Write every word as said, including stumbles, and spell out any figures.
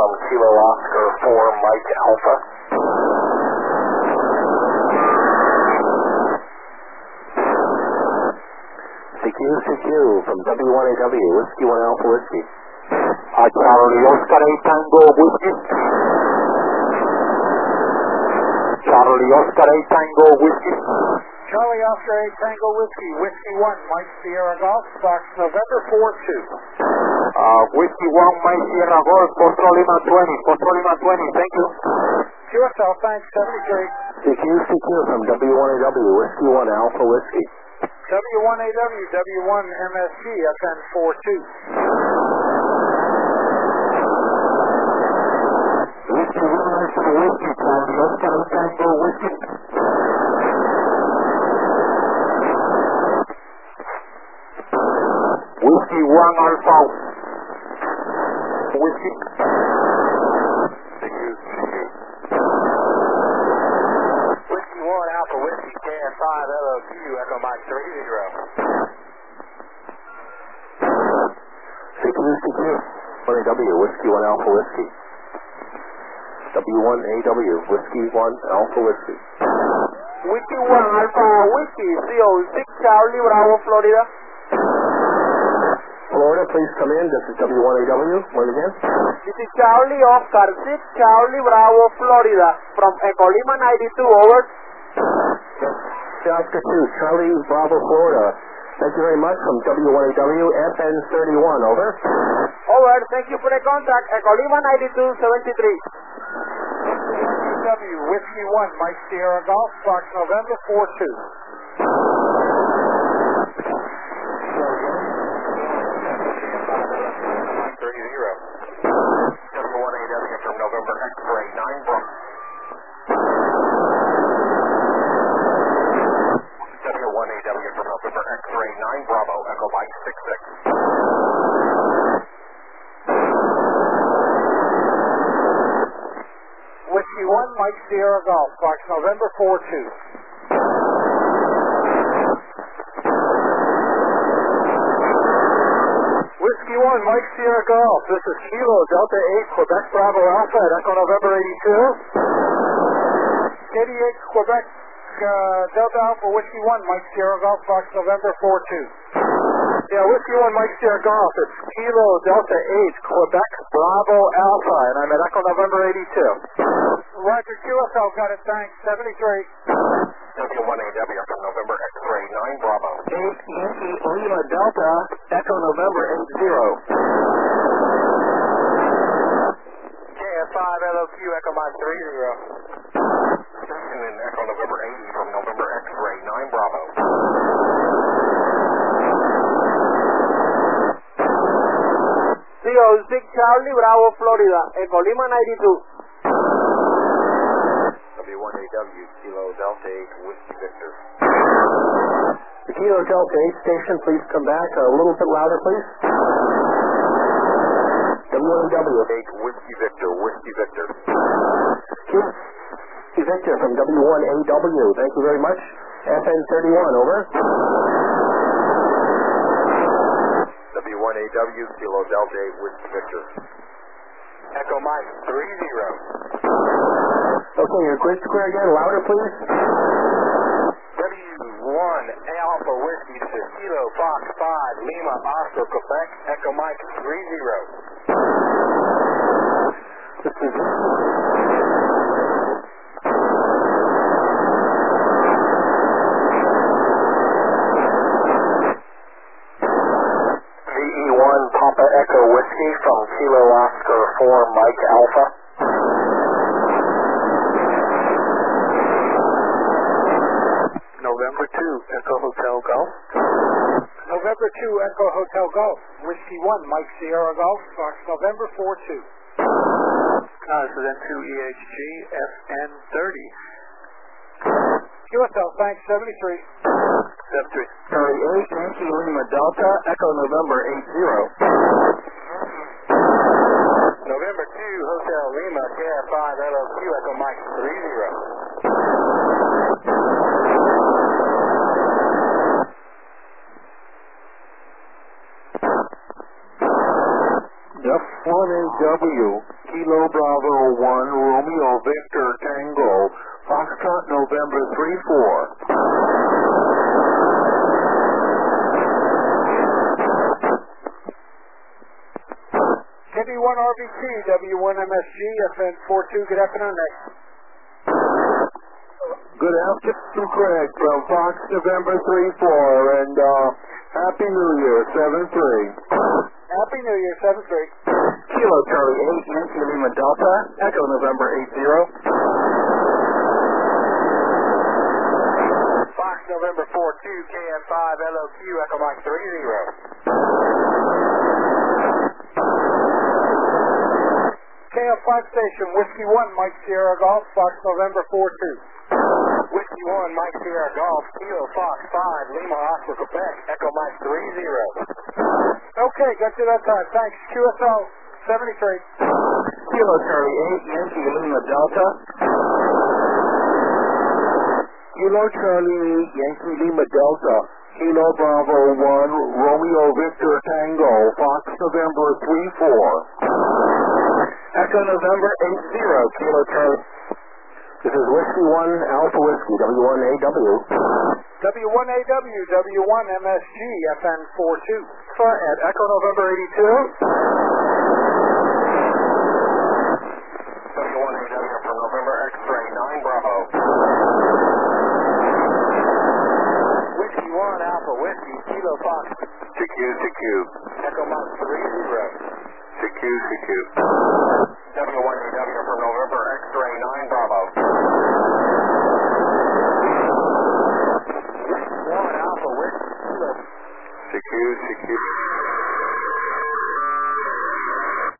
from Kilo Oscar four Mike Alpha. C Q, C Q from W one A W, Whiskey one Alpha Whiskey. Uh, Charlie Oscar eight Tango Whiskey. Charlie Oscar eight Tango Whiskey. Charlie Oscar eight Tango Whiskey, Whiskey one Mike Sierra Golf, Fox November four two. Uh, Whiskey one Mike Sierra Golf, Foxtrot Lima twenty, Foxtrot Lima twenty, thank you. Q S L, thanks, seventy-three. C Q, C Q from W one A W, Whiskey one Alpha Whiskey. W one A W, W one M S G, F N four two. Whiskey one Alpha Whiskey, Charlie Oscar eight Tango Whiskey. Whiskey one Alpha Whiskey. Whiskey one Alpha Whiskey, K F five L O Q, Echo Mike three zero. C Q, C Q, one A W, Whiskey one Alpha Whiskey. W one A W, Whiskey one Alpha Whiskey. Whiskey one Alpha Whiskey, C O six Charlie Bravo, Florida. Florida, please come in. This is W one A W. Once again. This is Charlie Oscar six Charlie Bravo, Florida. From Echo Lima ninety-two, over. Yes, Oscar two, Charlie Bravo, Florida. Thank you very much from W one A W, F N thirty-one, over. Over, thank you for the contact. Echo Lima ninety-two, seventy-three. W, Whiskey one Mike Sierra Golf, Fox November four two. W one A W from November X-Ray nine Bravo. W one A W from November X-Ray nine Bravo, Echo Mike six six. Whiskey one Mike Sierra Golf, Fox November four two. Whiskey one Mike Sierra Golf, this is Kilo Delta eight Quebec Bravo Alpha at Echo November eighty-two. eighty-eight Quebec uh, Delta Alpha, Whiskey one Mike Sierra Golf, Fox November four two. Yeah, Whiskey one Mike Sierra Golf, it's Kilo Delta eight Quebec Bravo Alpha, and I'm at Echo November eighty-two. Roger, Q S L, got it, thanks, seventy-three. W one A W from November X-Ray nine Bravo. eight Yankee Lima Delta, Echo November eight zero. K F five L O Q, Echo Mike three zero. Station in Echo November eighty from November X-Ray nine Bravo. C O six Charlie Bravo, Florida. Echo Lima ninety-two. W one A W, Kilo Delta eight, Whiskey Victor. The Kilo Delta eight station, please come back a little bit louder, please. W one A W. eight, Whiskey Victor, Whiskey Victor. Whiskey Victor from W one A W. Thank you very much. F N thirty-one, over. W one A W, Kilo Delta eight, Whiskey Victor. Echo Mike three zero. Okay, your grid square again, louder, please. W one Alpha Whiskey, this is Kilo Fox five, Lima Oscar, Quebec, Echo Mike three zero. This is V E one Papa Echo Whiskey from Kilo Oscar four Mike Alpha. November two Echo Hotel Golf. November two Echo Hotel Golf, Whiskey one Mike Sierra Golf, Fox November four two. Uh, this is N two E H G F N thirty. Q S L, thanks, seventy-three. seventy-three. eight Yankee Lima Delta, Echo November eight zero. November two Hotel Lima, K F five L O Q, Echo Mike three zero. F one one A W, Kilo Bravo one, Romeo Victor Tango, Foxtrot November three four. K B one R B T, W one M S G, F N forty-two, good afternoon, next. Good afternoon, Craig, from Fox November three four, and uh, Happy New Year, seven three. Happy New Year, seven three. Kilo Charlie eight, Yankee Lima Delta, Echo November eight zero. Fox November four two, K F five, L O Q, Echo Mike three zero. K F five station, Whiskey one, Mike Sierra Golf, Fox November four two. Whiskey one, Mike Sierra Golf, Kilo Fox five, Lima Oscar Quebec, Echo Mike three zero. Okay, got you that time. Thanks. Q S L seventy-three. Kilo Charlie eight, Yankee Lima Delta. Kilo Charlie eight, Yankee Lima Delta. Kilo Bravo one, Romeo Victor Tango, Fox November three four. Echo November eight zero, Kilo Charlie. This is Whiskey one, Alpha Whiskey, W one A W. W one A W, W one M S G, F N forty-two. At Echo November eighty-two. W one A W from November X-ray nine Bravo. Whiskey one, Alpha Whiskey, Kilo Fox. C Q, C Q. Echo Mike three zero. C Q, C Q. W one A W from November X-ray nine Bravo. one, Alpha Whiskey, Kilo. C Q, C Q.